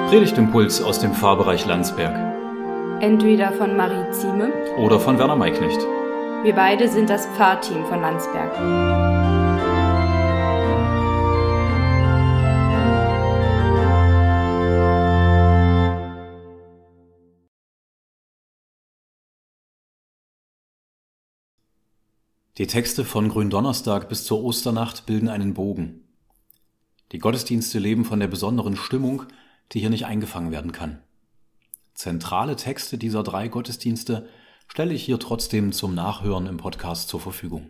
Predigtimpuls aus dem Pfarrbereich Landsberg. Entweder von Marie Zieme Oder von Werner Maiknecht. Wir beide sind das Pfarrteam von Landsberg. Die Texte von Gründonnerstag bis zur Osternacht bilden einen Bogen. Die Gottesdienste leben von der besonderen Stimmung, die hier nicht eingefangen werden kann. Zentrale Texte dieser 3 Gottesdienste stelle ich hier trotzdem zum Nachhören im Podcast zur Verfügung.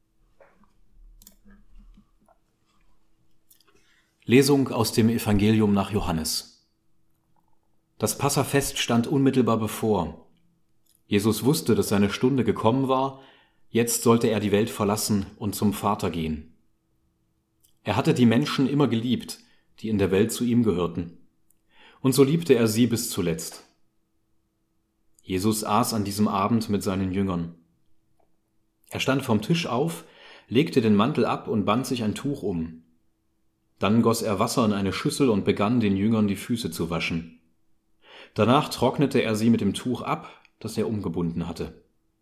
Lesung aus dem Evangelium nach Johannes. Das Passafest stand unmittelbar bevor. Jesus wusste, dass seine Stunde gekommen war. Jetzt sollte er die Welt verlassen und zum Vater gehen. Er hatte die Menschen immer geliebt, die in der Welt zu ihm gehörten. Und so liebte er sie bis zuletzt. Jesus aß an diesem Abend mit seinen Jüngern. Er stand vom Tisch auf, legte den Mantel ab und band sich ein Tuch um. Dann goss er Wasser in eine Schüssel und begann den Jüngern die Füße zu waschen. Danach trocknete er sie mit dem Tuch ab, das er umgebunden hatte.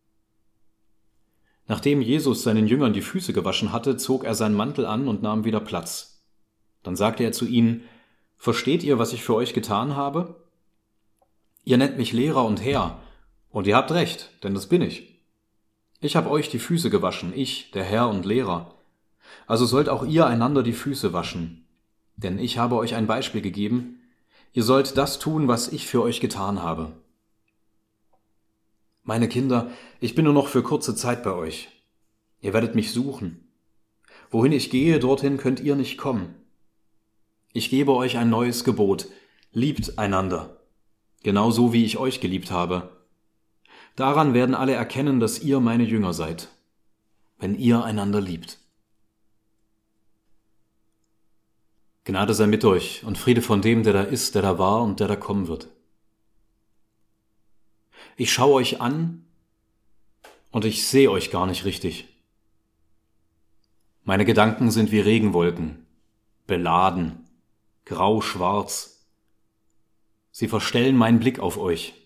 Nachdem Jesus seinen Jüngern die Füße gewaschen hatte, zog er seinen Mantel an und nahm wieder Platz. Dann sagte er zu ihnen: Versteht ihr, was ich für euch getan habe? Ihr nennt mich Lehrer und Herr, und ihr habt recht, denn das bin ich. Ich habe euch die Füße gewaschen, ich, der Herr und Lehrer. Also sollt auch ihr einander die Füße waschen. Denn ich habe euch ein Beispiel gegeben. Ihr sollt das tun, was ich für euch getan habe. Meine Kinder, ich bin nur noch für kurze Zeit bei euch. Ihr werdet mich suchen. Wohin ich gehe, dorthin könnt ihr nicht kommen. Ich gebe euch ein neues Gebot. Liebt einander. Genauso wie ich euch geliebt habe. Daran werden alle erkennen, dass ihr meine Jünger seid. Wenn ihr einander liebt. Gnade sei mit euch und Friede von dem, der da ist, der da war und der da kommen wird. Ich schaue euch an und ich sehe euch gar nicht richtig. Meine Gedanken sind wie Regenwolken, beladen, grau-schwarz. Sie verstellen meinen Blick auf euch.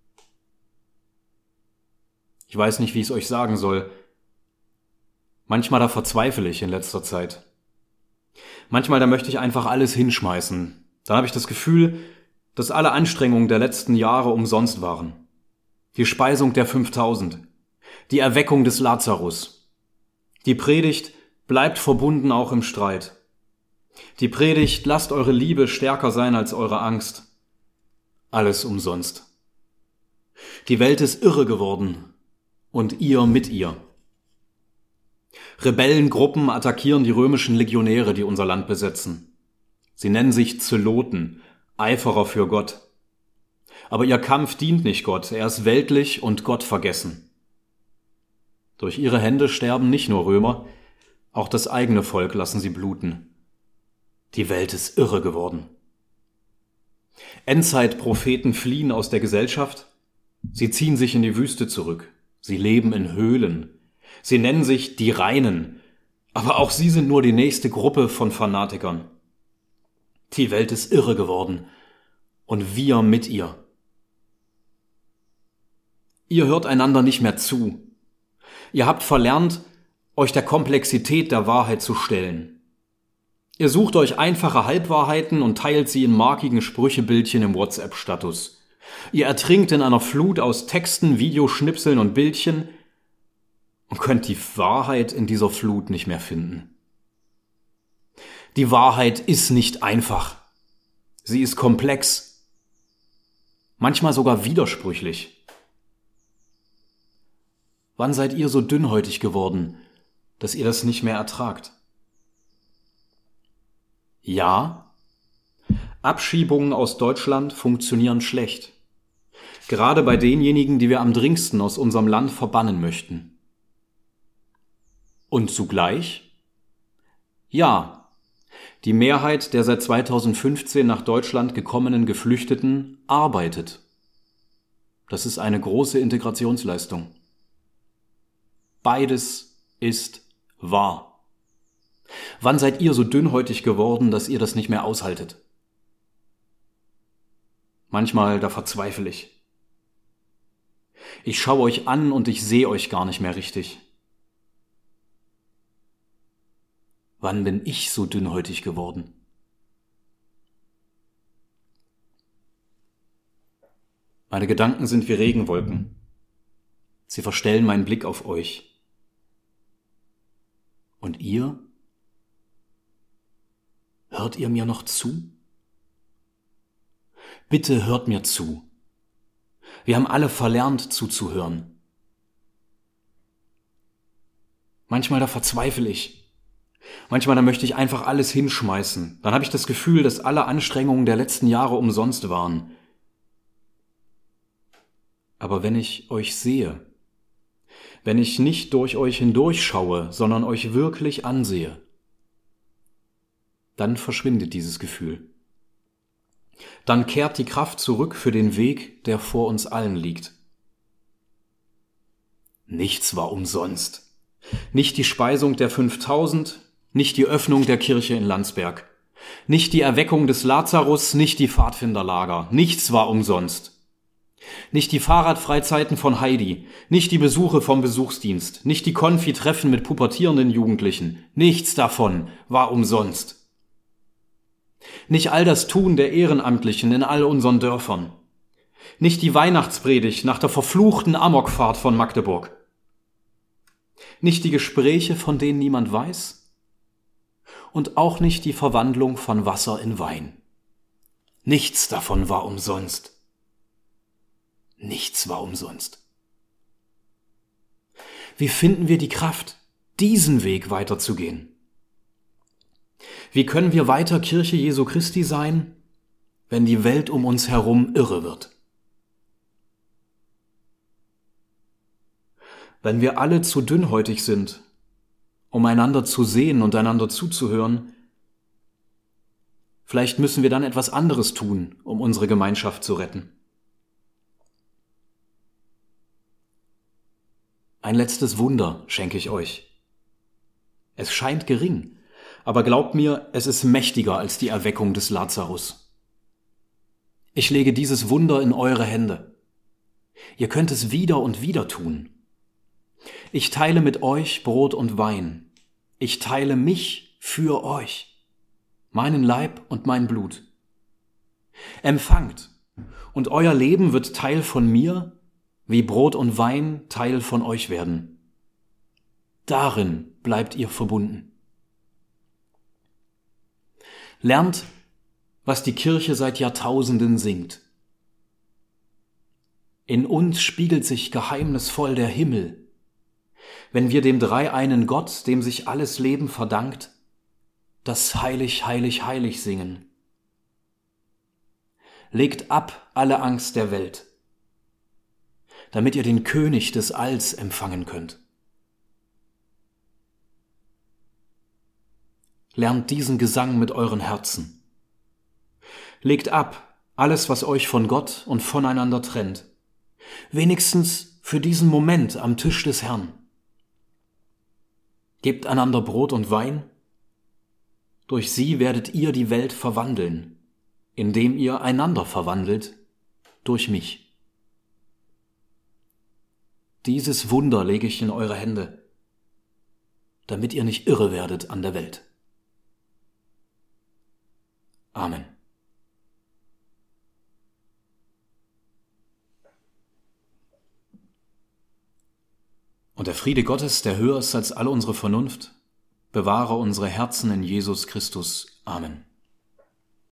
Ich weiß nicht, wie ich es euch sagen soll. Manchmal da verzweifle ich in letzter Zeit. Manchmal da möchte ich einfach alles hinschmeißen. Dann habe ich das Gefühl, dass alle Anstrengungen der letzten Jahre umsonst waren. Die Speisung der 5000, die Erweckung des Lazarus. Die Predigt bleibt verbunden auch im Streit. Die Predigt, lasst eure Liebe stärker sein als eure Angst. Alles umsonst. Die Welt ist irre geworden und ihr mit ihr. Rebellengruppen attackieren die römischen Legionäre, die unser Land besetzen. Sie nennen sich Zeloten, Eiferer für Gott. Aber ihr Kampf dient nicht Gott, er ist weltlich und Gott vergessen. Durch ihre Hände sterben nicht nur Römer, auch das eigene Volk lassen sie bluten. Die Welt ist irre geworden. Endzeitpropheten fliehen aus der Gesellschaft, sie ziehen sich in die Wüste zurück, sie leben in Höhlen, sie nennen sich die Reinen, aber auch sie sind nur die nächste Gruppe von Fanatikern. Die Welt ist irre geworden und wir mit ihr. Ihr hört einander nicht mehr zu. Ihr habt verlernt, euch der Komplexität der Wahrheit zu stellen. Ihr sucht euch einfache Halbwahrheiten und teilt sie in markigen Sprüchebildchen im WhatsApp-Status. Ihr ertrinkt in einer Flut aus Texten, Videoschnipseln und Bildchen und könnt die Wahrheit in dieser Flut nicht mehr finden. Die Wahrheit ist nicht einfach. Sie ist komplex. Manchmal sogar widersprüchlich. Wann seid ihr so dünnhäutig geworden, dass ihr das nicht mehr ertragt? Ja, Abschiebungen aus Deutschland funktionieren schlecht. Gerade bei denjenigen, die wir am dringendsten aus unserem Land verbannen möchten. Und zugleich? Ja, die Mehrheit der seit 2015 nach Deutschland gekommenen Geflüchteten arbeitet. Das ist eine große Integrationsleistung. Beides ist wahr. Wann seid ihr so dünnhäutig geworden, dass ihr das nicht mehr aushaltet? Manchmal, da verzweifle ich. Ich schaue euch an und ich sehe euch gar nicht mehr richtig. Wann bin ich so dünnhäutig geworden? Meine Gedanken sind wie Regenwolken. Sie verstellen meinen Blick auf euch. Und ihr? Hört ihr mir noch zu? Bitte hört mir zu. Wir haben alle verlernt zuzuhören. Manchmal da verzweifle ich. Manchmal da möchte ich einfach alles hinschmeißen. Dann habe ich das Gefühl, dass alle Anstrengungen der letzten Jahre umsonst waren. Aber wenn ich euch sehe, wenn ich nicht durch euch hindurchschaue, sondern euch wirklich ansehe, dann verschwindet dieses Gefühl. Dann kehrt die Kraft zurück für den Weg, der vor uns allen liegt. Nichts war umsonst. Nicht die Speisung der 5000, nicht die Öffnung der Kirche in Landsberg, nicht die Erweckung des Lazarus, nicht die Pfadfinderlager. Nichts war umsonst. Nicht die Fahrradfreizeiten von Heidi, nicht die Besuche vom Besuchsdienst, nicht die Konfi-Treffen mit pubertierenden Jugendlichen. Nichts davon war umsonst. Nicht all das Tun der Ehrenamtlichen in all unseren Dörfern. Nicht die Weihnachtspredigt nach der verfluchten Amokfahrt von Magdeburg. Nicht die Gespräche, von denen niemand weiß. Und auch nicht die Verwandlung von Wasser in Wein. Nichts davon war umsonst. Nichts war umsonst. Wie finden wir die Kraft, diesen Weg weiterzugehen? Wie können wir weiter Kirche Jesu Christi sein, wenn die Welt um uns herum irre wird? Wenn wir alle zu dünnhäutig sind, um einander zu sehen und einander zuzuhören, vielleicht müssen wir dann etwas anderes tun, um unsere Gemeinschaft zu retten. Ein letztes Wunder schenke ich euch. Es scheint gering, aber glaubt mir, es ist mächtiger als die Erweckung des Lazarus. Ich lege dieses Wunder in eure Hände. Ihr könnt es wieder und wieder tun. Ich teile mit euch Brot und Wein. Ich teile mich für euch, meinen Leib und mein Blut. Empfangt, und euer Leben wird Teil von mir, wie Brot und Wein Teil von euch werden. Darin bleibt ihr verbunden. Lernt, was die Kirche seit Jahrtausenden singt. In uns spiegelt sich geheimnisvoll der Himmel, wenn wir dem dreieinen Gott, dem sich alles Leben verdankt, das Heilig, Heilig, Heilig singen. Legt ab alle Angst der Welt, damit ihr den König des Alls empfangen könnt. Lernt diesen Gesang mit euren Herzen. Legt ab alles, was euch von Gott und voneinander trennt. Wenigstens für diesen Moment am Tisch des Herrn. Gebt einander Brot und Wein. Durch sie werdet ihr die Welt verwandeln, indem ihr einander verwandelt durch mich. Dieses Wunder lege ich in eure Hände, damit ihr nicht irre werdet an der Welt. Amen. Und der Friede Gottes, der höher ist als alle unsere Vernunft, bewahre unsere Herzen in Jesus Christus. Amen.